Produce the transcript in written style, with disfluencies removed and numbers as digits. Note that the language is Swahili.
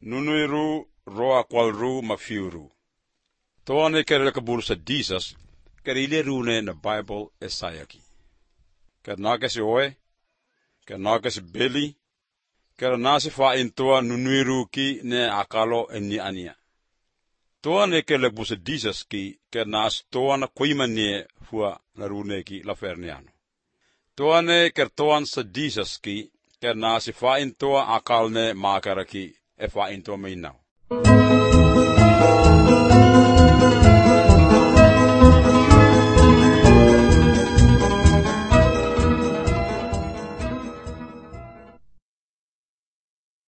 nunuiru roa kwalru mafiuru. Toane kerele kabursa Jesus, kerile rune na Bible esayaki. Kernakesi oe, kernakesi beli, kernasi fa intoa nunuiru ki ne akalo eni ania. Toane kerele kabursa Jesus ki kernas toana kuimanie fua na rune ki la ferniano. Toane kertoan sa Jesus ki kernasi fa intoa akalne makaraki e fa intoa mainau.